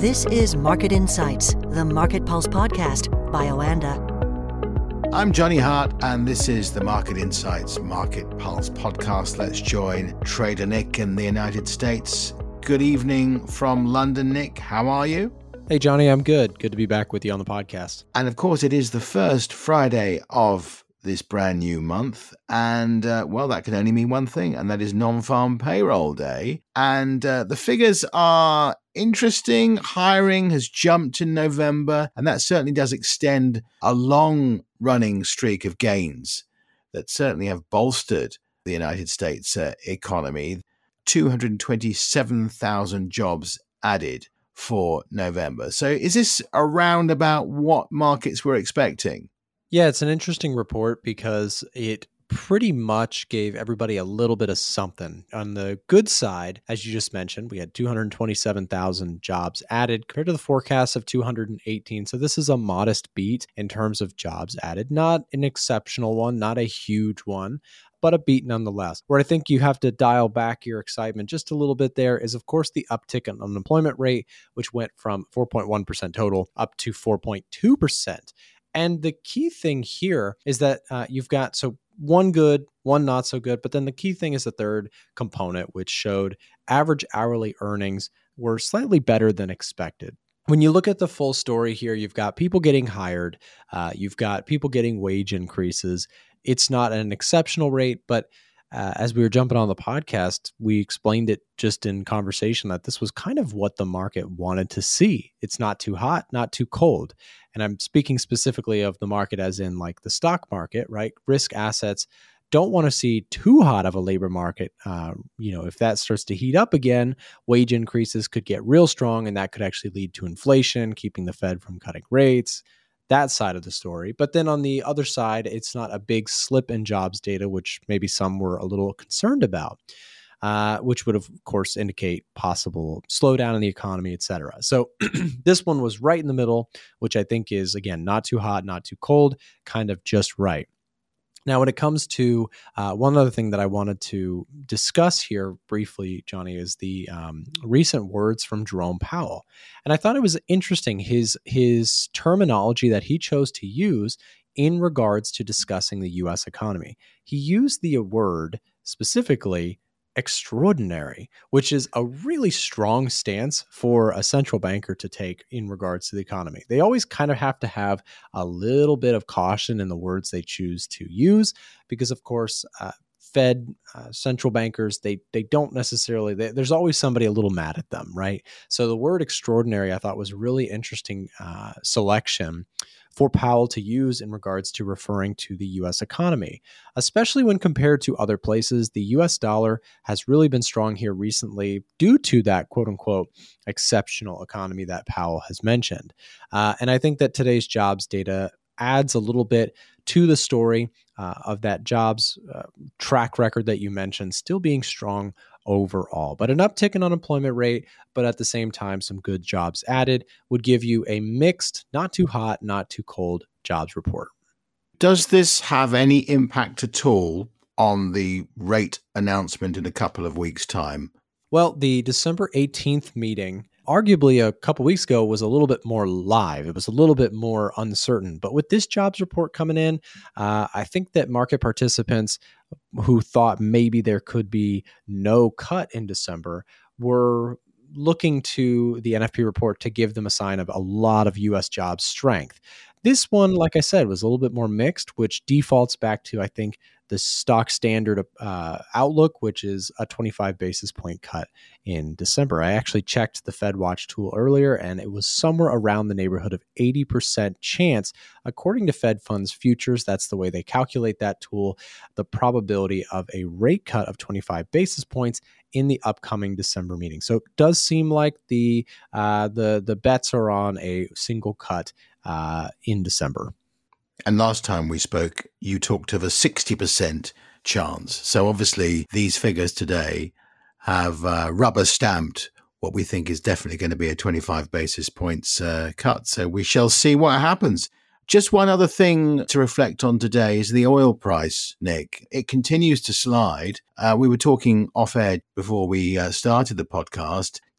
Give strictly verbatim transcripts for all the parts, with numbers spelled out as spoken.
This is Market Insights, the Market Pulse podcast by Oanda. I'm Johnny Hart, and this is the Market Insights Market Pulse podcast. Let's join Trader Nick in the United States. Good evening from London, Nick. How are you? Hey, Johnny, I'm good. Good to be back with you on the podcast. And of course, it is the first Friday of this brand new month. And, uh, well, that can only mean one thing, and that is non-farm payroll day. And uh, the figures are interesting. Hiring has jumped in November, and that certainly does extend a long-running streak of gains that certainly have bolstered the United States uh, economy. two hundred twenty-seven thousand jobs added for November. So is this around about what markets were expecting? Yeah, it's an interesting report because it pretty much gave everybody a little bit of something. On the good side, as you just mentioned, we had two hundred twenty-seven thousand jobs added compared to the forecast of two hundred eighteen. So this is a modest beat in terms of jobs added, not an exceptional one, not a huge one, but a beat nonetheless. Where I think you have to dial back your excitement just a little bit there is, of course, the uptick in unemployment rate, which went from four point one percent total up to four point two percent. And the key thing here is that uh, you've got, so one good, one not so good, but then the key thing is the third component, which showed average hourly earnings were slightly better than expected. When you look at the full story here, you've got people getting hired, uh, you've got people getting wage increases. It's not an exceptional rate, but uh, as we were jumping on the podcast, we explained it just in conversation that this was kind of what the market wanted to see. It's not too hot, not too cold. And I'm speaking specifically of the market as in like the stock market, right? Risk assets don't want to see too hot of a labor market. Uh, you know, if that starts to heat up again, wage increases could get real strong, and that could actually lead to inflation, keeping the Fed from cutting rates. That side of the story. But then on the other side, it's not a big slip in jobs data, which maybe some were a little concerned about, uh, which would, of course, indicate possible slowdown in the economy, et cetera. So this one was right in the middle, which I think is, again, not too hot, not too cold, kind of just right. Now, when it comes to uh, one other thing that I wanted to discuss here briefly, Johnny, is the um, recent words from Jerome Powell. And I thought it was interesting, his, his terminology that he chose to use in regards to discussing the U S economy. He used the word specifically extraordinary, which is a really strong stance for a central banker to take in regards to the economy. They always kind of have to have a little bit of caution in the words they choose to use, because of course, uh, Fed uh, central bankers, they they don't necessarily, they, there's always somebody a little mad at them, right? So the word extraordinary, I thought was a really interesting uh, selection for Powell to use in regards to referring to the U S economy, especially when compared to other places. The U S dollar has really been strong here recently due to that quote unquote exceptional economy that Powell has mentioned. Uh, and I think that today's jobs data adds a little bit to the story uh, of that jobs uh, track record that you mentioned still being strong overall. But an uptick in unemployment rate, but at the same time, some good jobs added would give you a mixed, not too hot, not too cold jobs report. Does this have any impact at all on the rate announcement in a couple of weeks' time? Well, the December eighteenth meeting, arguably a couple weeks ago, was a little bit more live. It was a little bit more uncertain. But with this jobs report coming in, uh, I think that market participants who thought maybe there could be no cut in December were looking to the N F P report to give them a sign of a lot of U S jobs strength. This one, like I said, was a little bit more mixed, which defaults back to, I think, the stock standard uh, outlook, which is a twenty-five basis point cut in December. I actually checked the FedWatch tool earlier, and it was somewhere around the neighborhood of eighty percent chance, according to Fed Funds Futures. That's the way they calculate that tool, the probability of a rate cut of twenty-five basis points in the upcoming December meeting. So it does seem like the uh, the the bets are on a single cut uh, in December. And last time we spoke, you talked of a sixty percent chance. So obviously these figures today have uh, rubber stamped what we think is definitely going to be a twenty-five basis points uh, cut. So we shall see what happens. Just one other thing to reflect on today is the oil price, Nick. It continues to slide. Uh, we were talking off air before we uh, started the podcast.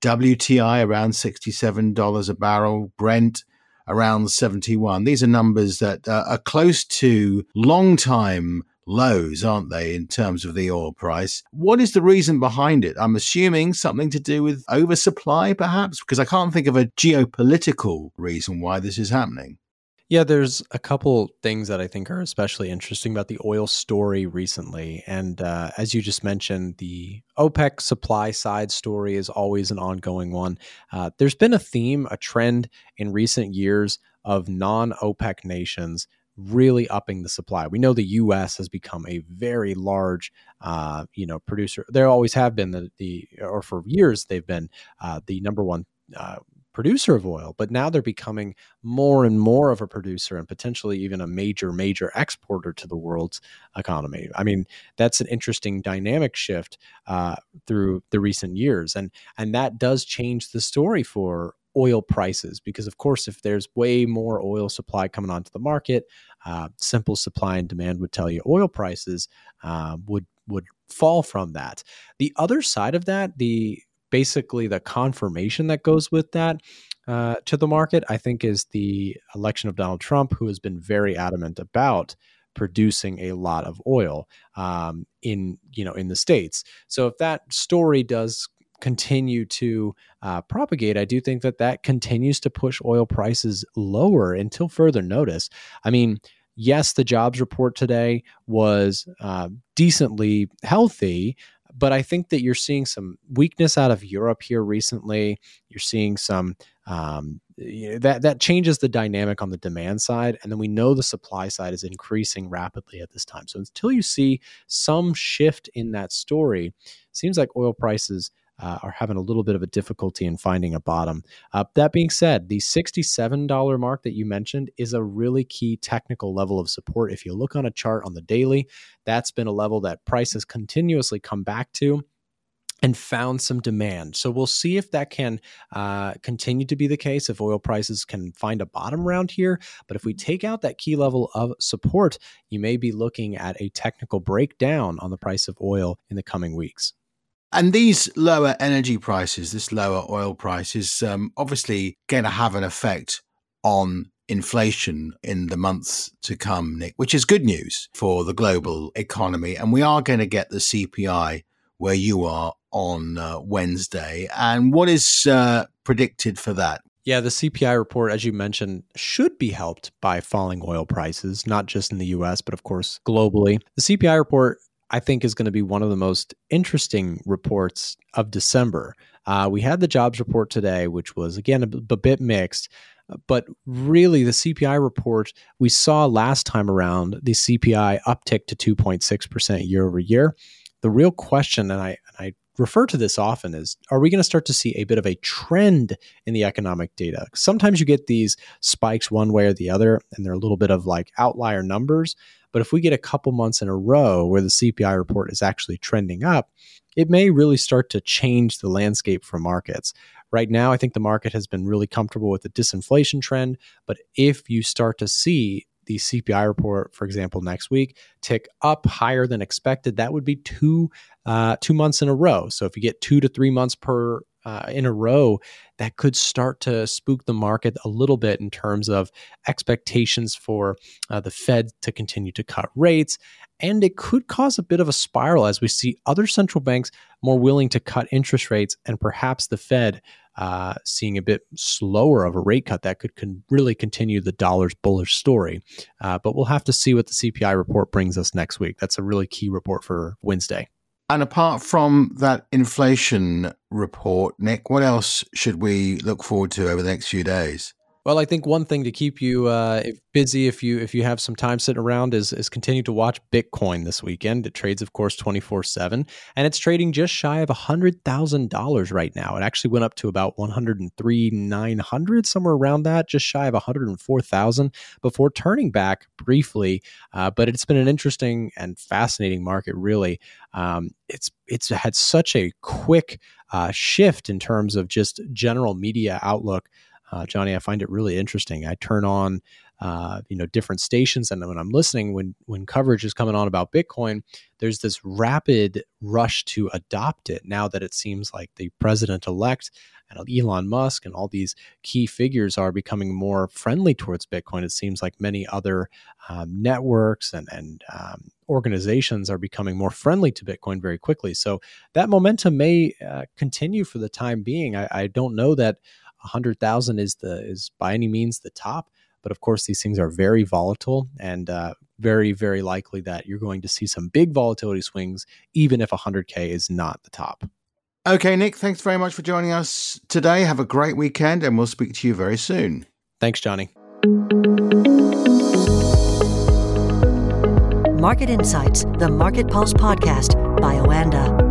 W T I around sixty-seven dollars a barrel, Brent around seventy-one. These are numbers that uh, are close to long-time lows, aren't they, in terms of the oil price? What is the reason behind it? I'm assuming something to do with oversupply, perhaps, because I can't think of a geopolitical reason why this is happening. Yeah, there's a couple things that I think are especially interesting about the oil story recently. And uh, as you just mentioned, the OPEC supply side story is always an ongoing one. Uh, there's been a theme, a trend in recent years of non-OPEC nations really upping the supply. We know the U S has become a very large, uh, you know, producer. There always have been the, the or for years they've been uh, the number one uh, producer of oil, but now they're becoming more and more of a producer and potentially even a major, major exporter to the world's economy. I mean, that's an interesting dynamic shift uh, through the recent years. And, and that does change the story for oil prices, because of course, if there's way more oil supply coming onto the market, uh, simple supply and demand would tell you oil prices uh, would, would fall from that. The other side of that, the basically the confirmation that goes with that uh, to the market, I think, is the election of Donald Trump, who has been very adamant about producing a lot of oil um, in, you know, in the States. So if that story does continue to uh, propagate, I do think that that continues to push oil prices lower until further notice. I mean, yes, the jobs report today was uh, decently healthy, but I think that you're seeing some weakness out of Europe here recently. You're seeing some um, you know, that that changes the dynamic on the demand side, and then we know the supply side is increasing rapidly at this time. So until you see some shift in that story, it seems like oil prices uh, are having a little bit of a difficulty in finding a bottom. Uh, that being said, the sixty-seven dollars mark that you mentioned is a really key technical level of support. If you look on a chart on the daily, that's been a level that price has continuously come back to and found some demand. So we'll see if that can uh, continue to be the case, if oil prices can find a bottom around here. But if we take out that key level of support, you may be looking at a technical breakdown on the price of oil in the coming weeks. And these lower energy prices, this lower oil price is um, obviously going to have an effect on inflation in the months to come, Nick, which is good news for the global economy. And we are going to get the C P I where you are on uh, Wednesday. And what is uh, predicted for that? Yeah, the C P I report, as you mentioned, should be helped by falling oil prices, not just in the U S, but of course, globally. The C P I report, I think, is going to be one of the most interesting reports of December. Uh, we had the jobs report today, which was, again, a, b- a bit mixed. But really, the C P I report we saw last time around, the C P I uptick to two point six percent year over year. The real question, and I, and I refer to this often, is, are we going to start to see a bit of a trend in the economic data? Sometimes you get these spikes one way or the other, and they're a little bit of like outlier numbers. But if we get a couple months in a row where the C P I report is actually trending up, it may really start to change the landscape for markets. Right now, I think the market has been really comfortable with the disinflation trend. But if you start to see the C P I report, for example, next week, tick up higher than expected, that would be two uh, two months in a row. So if you get two to three months per uh, in a row, that could start to spook the market a little bit in terms of expectations for uh, the Fed to continue to cut rates. And it could cause a bit of a spiral as we see other central banks more willing to cut interest rates, and perhaps the Fed uh, seeing a bit slower of a rate cut that could con- really continue the dollar's bullish story. Uh, but we'll have to see what the C P I report brings us next week. That's a really key report for Wednesday. And apart from that inflation report, Nick, what else should we look forward to over the next few days? Well, I think one thing to keep you uh, busy if you if you have some time sitting around is is continue to watch Bitcoin this weekend. It trades, of course, twenty-four seven, and it's trading just shy of one hundred thousand dollars right now. It actually went up to about one hundred three thousand nine hundred, somewhere around that, just shy of one hundred four thousand before turning back briefly. Uh, but it's been an interesting and fascinating market, really. Um, it's it's had such a quick uh, shift in terms of just general media outlook. Uh, Johnny, I find it really interesting. I turn on uh, you know, different stations, and when I'm listening, when when coverage is coming on about Bitcoin, there's this rapid rush to adopt it now that it seems like the president-elect and Elon Musk and all these key figures are becoming more friendly towards Bitcoin. It seems like many other um, networks and, and um, organizations are becoming more friendly to Bitcoin very quickly. So that momentum may uh, continue for the time being. I, I don't know that one hundred thousand is the is by any means the top, but of course these things are very volatile, and uh, very, very likely that you're going to see some big volatility swings, even if one hundred K is not the top. Okay, Nick, thanks very much for joining us today. Have a great weekend, and we'll speak to you very soon. Thanks, Johnny. Market Insights, the Market Pulse podcast by Oanda.